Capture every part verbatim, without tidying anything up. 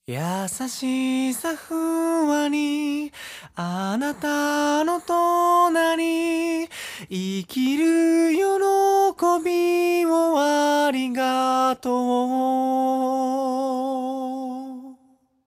優しさふわり、あなたの隣、生きる喜びをありがとう。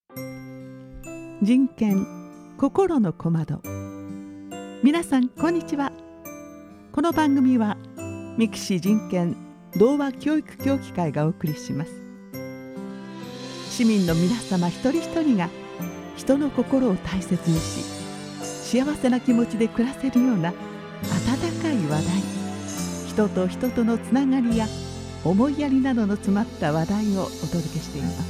人権心の小窓。皆さんこんにちは。この番組はミキシ人権童話教育協議会がお送りします。市民の皆様一人一人が人の心を大切にし、幸せな気持ちで暮らせるような温かい話題、人と人とのつながりや思いやりなどの詰まった話題をお届けしています。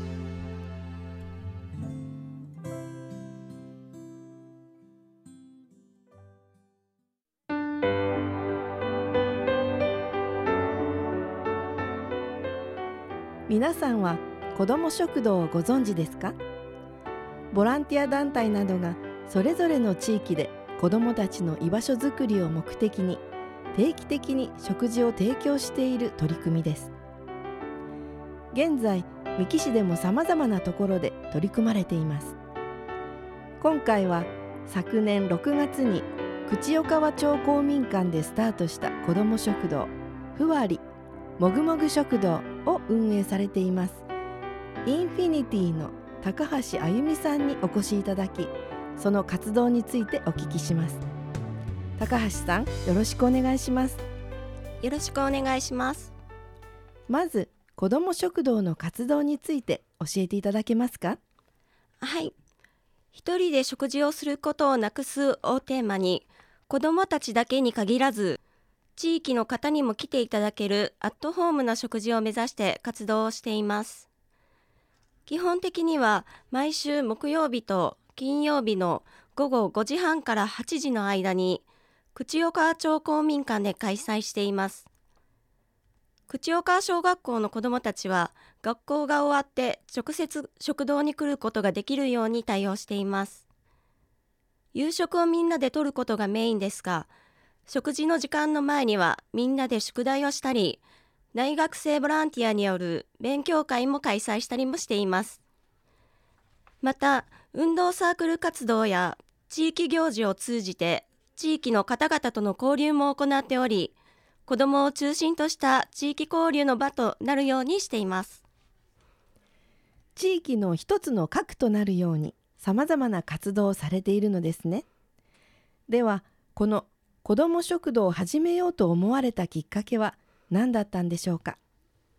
皆さんは子ども食堂をご存知ですか？ボランティア団体などがそれぞれの地域で子どもたちの居場所づくりを目的に定期的に食事を提供している取り組みです。現在、三木市でもさまざまなところで取り組まれています。今回は昨年ろくがつに口岡川町公民館でスタートした子ども食堂ふわりもぐもぐ食堂を運営されていますインフィニティの高橋あゆみさんにお越しいただき、その活動についてお聞きします。高橋さん、よろしくお願いします。 よろしくお願いします。 まず子ども食堂の活動について教えていただけますか？ はい、一人で食事をすることをなくすをテーマに、子どもたちだけに限らず地域の方にも来ていただけるアットホームな食事を目指して活動をしています。基本的には毎週木曜日と金曜日の午後ごじはんからはちじの間に口岡川町公民館で開催しています。口岡川小学校の子どもたちは学校が終わって直接食堂に来ることができるように対応しています。夕食をみんなでとることがメインですが、食事の時間の前にはみんなで宿題をしたり、大学生ボランティアによる勉強会も開催したりもしています。また、運動サークル活動や地域行事を通じて地域の方々との交流も行っており、子どもを中心とした地域交流の場となるようにしています。 地域の一つの核となるようにさまざまな活動をされているのですね。では、この子ども食堂を始めようと思われたきっかけは何だったんでしょうか？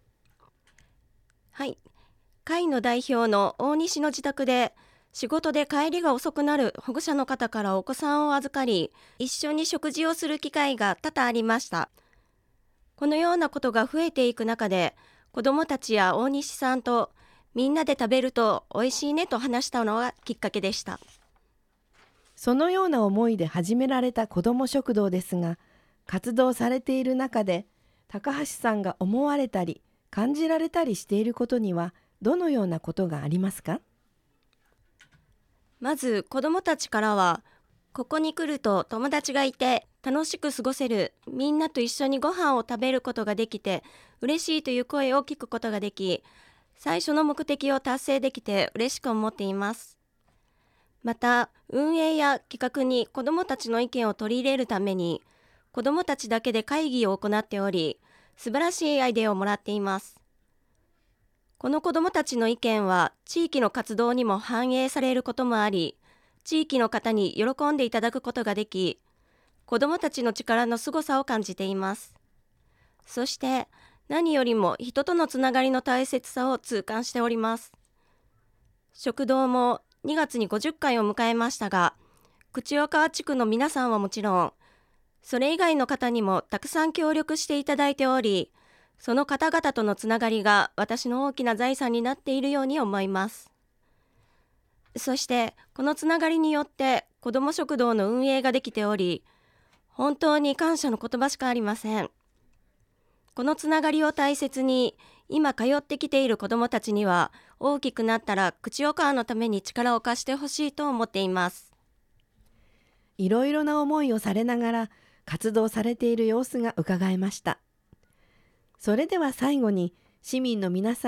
はい、会の代表の大西の自宅で仕事で帰りが遅くなる保護者の方からお子さんを預かり、一緒に食事をする機会が多々ありました。このようなことが増えていく中で、子どもたちや大西さんとみんなで食べるとおいしいねと話したのがきっかけでした。 そのような思いで始められた子ども食堂ですが、活動されている中で高橋さんが思われたり感じられたりしていることにはどのようなことがありますか？ まず子どもたちからは、ここに来ると友達がいて楽しく過ごせる、みんなと一緒にご飯を食べることができて嬉しいという声を聞くことができ、最初の目的を達成できて嬉しく思っています。また、運営や企画に子どもたちの意見を取り入れるために子どもたちだけで会議を行っており、素晴らしいアイデアをもらっています。この子どもたちの意見は地域の活動にも反映されることもあり、地域の方に喜んでいただくことができ、子どもたちの力のすごさを感じています。そして何よりも人とのつながりの大切さを痛感しております。食堂もにがつにごじゅっかいを迎えましたが、口岡川地区の皆さんはもちろん、それ以外の方にもたくさん協力していただいており、その方々とのつながりが私の大きな財産になっているように思います。そしてこのつながりによって子ども食堂の運営ができており、本当に感謝の言葉しかありません。このつながりを大切に、今通ってきている子どもたちには大きくなったら口岡川のために力を貸してほしいと思っています。 いろいろな思いをされながら活動されている様子が伺えました。それでは最後に市民の皆さんや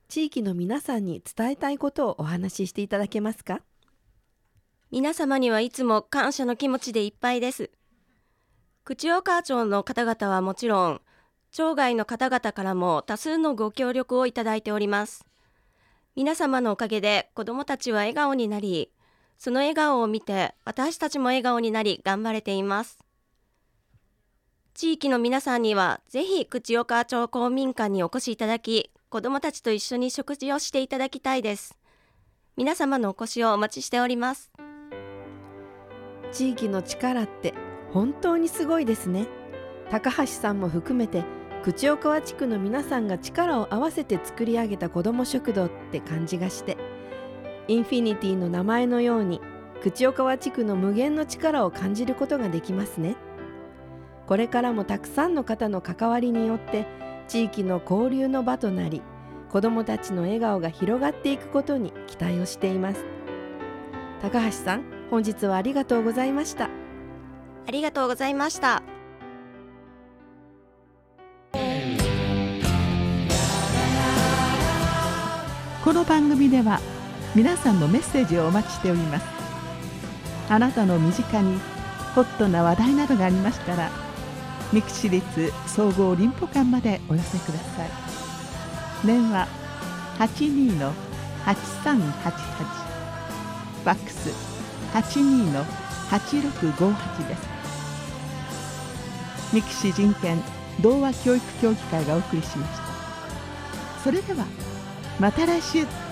地域の皆さんに伝えたいことをお話ししていただけますか？ 皆様にはいつも感謝の気持ちでいっぱいです。口岡町の方々はもちろん、町外の方々からも多数のご協力をいただいております。皆様のおかげで子どもたちは笑顔になり、その笑顔を見て私たちも笑顔になり頑張れています。地域の皆さんにはぜひ口岡町公民館にお越しいただき、子どもたちと一緒に食事をしていただきたいです。皆様のお越しをお待ちしております。 地域の力って本当にすごいですね。高橋さんも含めて口岡川地区の皆さんが力を合わせて作り上げた子ども食堂って感じがして、インフィニティの名前のように口岡川地区の無限の力を感じることができますね。これからもたくさんの方の関わりによって地域の交流の場となり、子どもたちの笑顔が広がっていくことに期待をしています。高橋さん、本日はありがとうございました。 ありがとうございました。 この番組では皆さんのメッセージをお待ちしております。あなたの身近にホットな話題などがありましたら、三木市立総合林保館までお寄せください。電話 はちにーのはちさんはちはち、ファックス はちにーのはちろくごはち です。三木市人権童話教育協議会がお送りしました。それではまた来週。